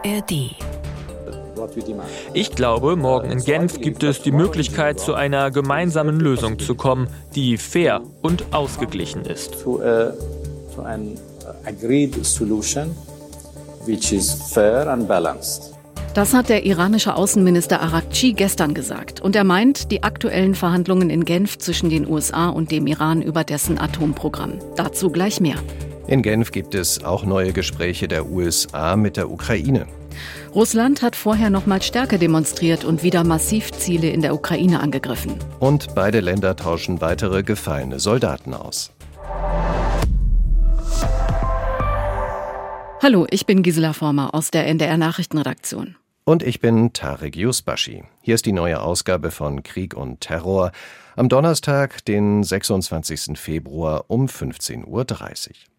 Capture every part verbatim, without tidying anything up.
R D. Ich glaube, morgen in Genf gibt es die Möglichkeit, zu einer gemeinsamen Lösung zu kommen, die fair und ausgeglichen ist. Das hat der iranische Außenminister Araghchi gestern gesagt. Und er meint die aktuellen Verhandlungen in Genf zwischen den U S A und dem Iran über dessen Atomprogramm. Dazu gleich mehr. In Genf gibt es auch neue Gespräche der U S A mit der Ukraine. Russland hat vorher noch mal Stärke demonstriert und wieder massiv Ziele in der Ukraine angegriffen. Und beide Länder tauschen weitere gefallene Soldaten aus. Hallo, ich bin Gisela Former aus der N D R-Nachrichtenredaktion. Und ich bin Tarek Yusbashi. Hier ist die neue Ausgabe von Krieg und Terror am Donnerstag, den sechsundzwanzigsten Februar um fünfzehn Uhr dreißig.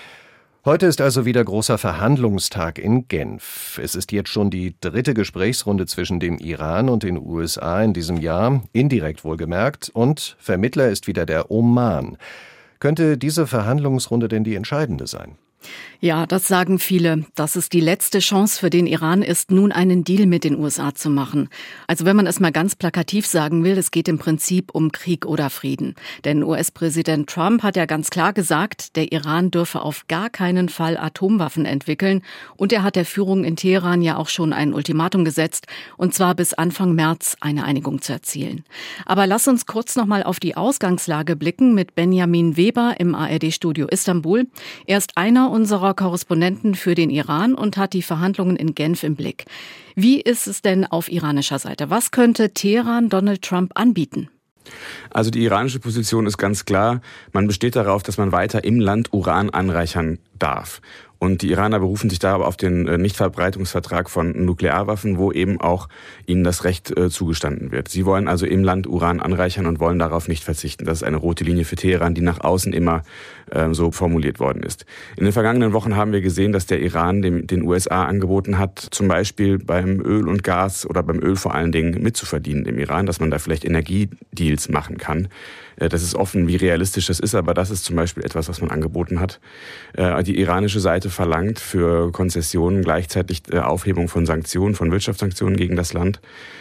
Heute ist also wieder großer Verhandlungstag in Genf. Es ist jetzt schon die dritte Gesprächsrunde zwischen dem Iran und den U S A in diesem Jahr, indirekt wohlgemerkt, und Vermittler ist wieder der Oman. Könnte diese Verhandlungsrunde denn die entscheidende sein? Ja, das sagen viele, dass es die letzte Chance für den Iran ist, nun einen Deal mit den U S A zu machen. Also wenn man es mal ganz plakativ sagen will, es geht im Prinzip um Krieg oder Frieden. Denn U S-Präsident Trump hat ja ganz klar gesagt, der Iran dürfe auf gar keinen Fall Atomwaffen entwickeln. Und er hat der Führung in Teheran ja auch schon ein Ultimatum gesetzt, und zwar bis Anfang März eine Einigung zu erzielen. Aber lass uns kurz noch mal auf die Ausgangslage blicken mit Benjamin Weber im A R D-Studio Istanbul. Er ist einer unserer Korrespondenten für den Iran und hat die Verhandlungen in Genf im Blick. Wie ist es denn auf iranischer Seite? Was könnte Teheran Donald Trump anbieten? Also die iranische Position ist ganz klar. Man besteht darauf, dass man weiter im Land Uran anreichern darf. Und die Iraner berufen sich da aber auf den Nichtverbreitungsvertrag von Nuklearwaffen, wo eben auch ihnen das Recht äh, zugestanden wird. Sie wollen also im Land Uran anreichern und wollen darauf nicht verzichten. Das ist eine rote Linie für Teheran, die nach außen immer äh, so formuliert worden ist. In den vergangenen Wochen haben wir gesehen, dass der Iran dem, den U S A angeboten hat, zum Beispiel beim Öl und Gas oder beim Öl vor allen Dingen mitzuverdienen im Iran, dass man da vielleicht Energiedeals machen kann. Das ist offen, wie realistisch das ist, aber das ist zum Beispiel etwas, was man angeboten hat. Die iranische Seite verlangt für Konzessionen gleichzeitig Aufhebung von Sanktionen, von Wirtschaftssanktionen gegen das Land.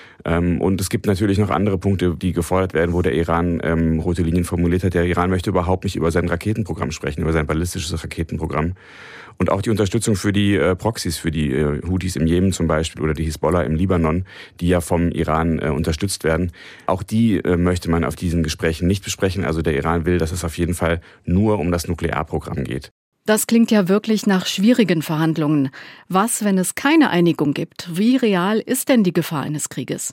Und es gibt natürlich noch andere Punkte, die gefordert werden, wo der Iran ähm, rote Linien formuliert hat. Der Iran möchte überhaupt nicht über sein Raketenprogramm sprechen, über sein ballistisches Raketenprogramm. Und auch die Unterstützung für die äh, Proxys, für die äh, Houthis im Jemen zum Beispiel oder die Hisbollah im Libanon, die ja vom Iran äh, unterstützt werden. Auch die äh, möchte man auf diesen Gesprächen nicht besprechen. Also der Iran will, dass es auf jeden Fall nur um das Nuklearprogramm geht. Das klingt ja wirklich nach schwierigen Verhandlungen. Was, wenn es keine Einigung gibt? Wie real ist denn die Gefahr eines Krieges?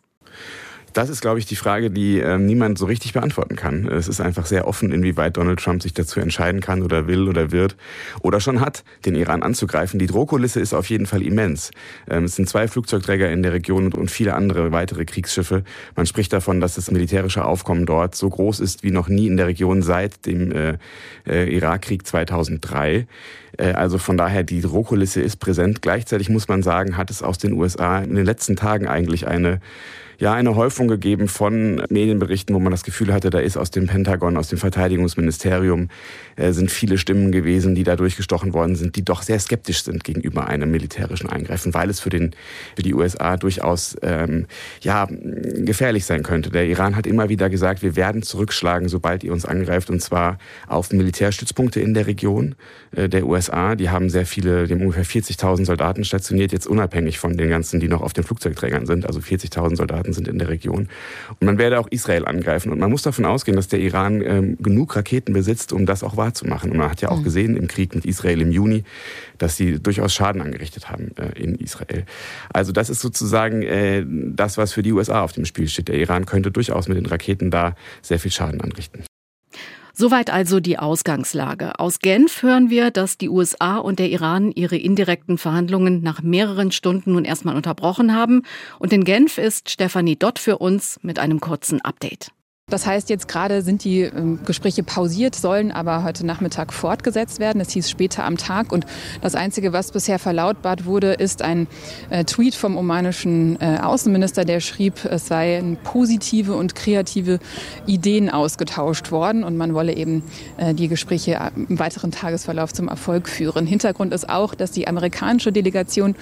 Das ist, glaube ich, die Frage, die äh, niemand so richtig beantworten kann. Es ist einfach sehr offen, inwieweit Donald Trump sich dazu entscheiden kann oder will oder wird oder schon hat, den Iran anzugreifen. Die Drohkulisse ist auf jeden Fall immens. Ähm, es sind zwei Flugzeugträger in der Region und viele andere weitere Kriegsschiffe. Man spricht davon, dass das militärische Aufkommen dort so groß ist wie noch nie in der Region seit dem äh, äh, Irakkrieg zweitausenddrei. Äh, also von daher, die Drohkulisse ist präsent. Gleichzeitig muss man sagen, hat es aus den U S A in den letzten Tagen eigentlich eine Ja, eine Häufung gegeben von Medienberichten, wo man das Gefühl hatte, da ist aus dem Pentagon, aus dem Verteidigungsministerium, äh, sind viele Stimmen gewesen, die da durchgestochen worden sind, die doch sehr skeptisch sind gegenüber einem militärischen Eingreifen, weil es für, den, für die U S A durchaus ähm, ja, gefährlich sein könnte. Der Iran hat immer wieder gesagt, wir werden zurückschlagen, sobald ihr uns angreift, und zwar auf Militärstützpunkte in der Region äh, der U S A. Die haben sehr viele, die haben ungefähr vierzigtausend Soldaten stationiert, jetzt unabhängig von den ganzen, die noch auf den Flugzeugträgern sind, also vierzigtausend Soldaten sind in der Region. Und man werde auch Israel angreifen. Und man muss davon ausgehen, dass der Iran ähm, genug Raketen besitzt, um das auch wahrzumachen. Und man hat ja auch gesehen im Krieg mit Israel im Juni, dass sie durchaus Schaden angerichtet haben äh, in Israel. Also das ist sozusagen äh, das, was für die U S A auf dem Spiel steht. Der Iran könnte durchaus mit den Raketen da sehr viel Schaden anrichten. Soweit also die Ausgangslage. Aus Genf hören wir, dass die U S A und der Iran ihre indirekten Verhandlungen nach mehreren Stunden nun erstmal unterbrochen haben. Und in Genf ist Stefanie Dott für uns mit einem kurzen Update. Das heißt, jetzt gerade sind die äh, Gespräche pausiert, sollen aber heute Nachmittag fortgesetzt werden. Es hieß später am Tag. Und das Einzige, was bisher verlautbart wurde, ist ein äh, Tweet vom omanischen äh, Außenminister, der schrieb, es seien positive und kreative Ideen ausgetauscht worden. Und man wolle eben äh, die Gespräche im weiteren Tagesverlauf zum Erfolg führen. Hintergrund ist auch, dass die amerikanische Delegation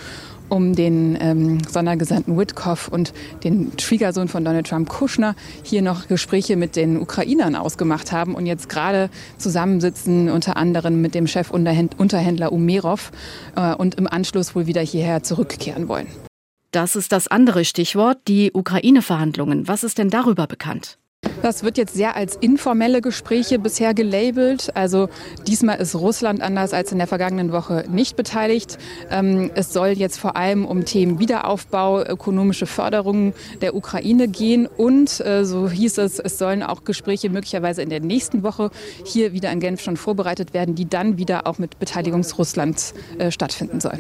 um den ähm, Sondergesandten Witkoff und den Schwiegersohn von Donald Trump, Kushner, hier noch Gespräche mit den Ukrainern ausgemacht haben und jetzt gerade zusammensitzen, unter anderem mit dem Chefunterhändler Umerov äh, und im Anschluss wohl wieder hierher zurückkehren wollen. Das ist das andere Stichwort, die Ukraine-Verhandlungen. Was ist denn darüber bekannt? Das wird jetzt sehr als informelle Gespräche bisher gelabelt. Also diesmal ist Russland anders als in der vergangenen Woche nicht beteiligt. Es soll jetzt vor allem um Themen Wiederaufbau, ökonomische Förderung der Ukraine gehen und, so hieß es, es sollen auch Gespräche möglicherweise in der nächsten Woche hier wieder in Genf schon vorbereitet werden, die dann wieder auch mit Beteiligung Russlands stattfinden sollen.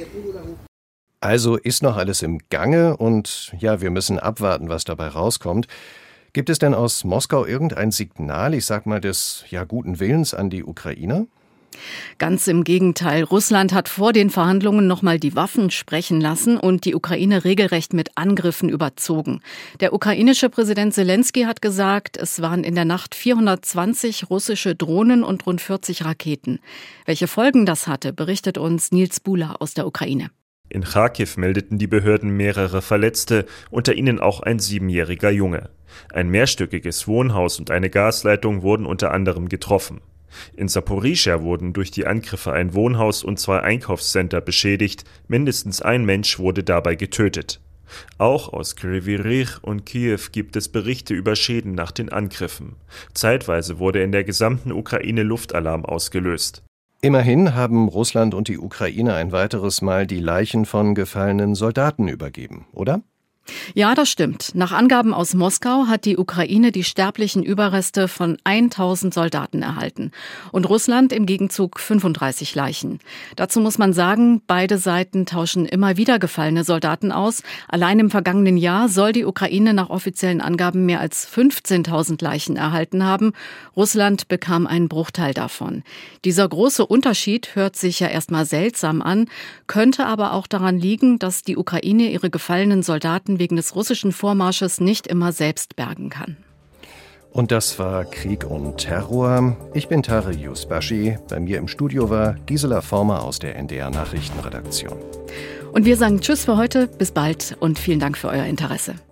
Also ist noch alles im Gange und ja, wir müssen abwarten, was dabei rauskommt. Gibt es denn aus Moskau irgendein Signal, ich sag mal, des ja, guten Willens an die Ukrainer? Ganz im Gegenteil. Russland hat vor den Verhandlungen nochmal die Waffen sprechen lassen und die Ukraine regelrecht mit Angriffen überzogen. Der ukrainische Präsident Selenskyj hat gesagt, es waren in der Nacht vierhundertzwanzig russische Drohnen und rund vierzig Raketen. Welche Folgen das hatte, berichtet uns Nils Bula aus der Ukraine. In Charkiw meldeten die Behörden mehrere Verletzte, unter ihnen auch ein siebenjähriger Junge. Ein mehrstöckiges Wohnhaus und eine Gasleitung wurden unter anderem getroffen. In Saporischschja wurden durch die Angriffe ein Wohnhaus und zwei Einkaufscenter beschädigt, mindestens ein Mensch wurde dabei getötet. Auch aus Kryvyi Rih und Kiew gibt es Berichte über Schäden nach den Angriffen. Zeitweise wurde in der gesamten Ukraine Luftalarm ausgelöst. Immerhin haben Russland und die Ukraine ein weiteres Mal die Leichen von gefallenen Soldaten übergeben, oder? Ja, das stimmt. Nach Angaben aus Moskau hat die Ukraine die sterblichen Überreste von tausend Soldaten erhalten und Russland im Gegenzug fünfunddreißig Leichen. Dazu muss man sagen, beide Seiten tauschen immer wieder gefallene Soldaten aus. Allein im vergangenen Jahr soll die Ukraine nach offiziellen Angaben mehr als fünfzehntausend Leichen erhalten haben. Russland bekam einen Bruchteil davon. Dieser große Unterschied hört sich ja erstmal seltsam an, könnte aber auch daran liegen, dass die Ukraine ihre gefallenen Soldaten wegen des russischen Vormarsches nicht immer selbst bergen kann. Und das war Krieg und Terror. Ich bin Tarek Yusbashi. Bei mir im Studio war Gisela Former aus der N D R Nachrichtenredaktion. Und wir sagen Tschüss für heute, bis bald und vielen Dank für euer Interesse.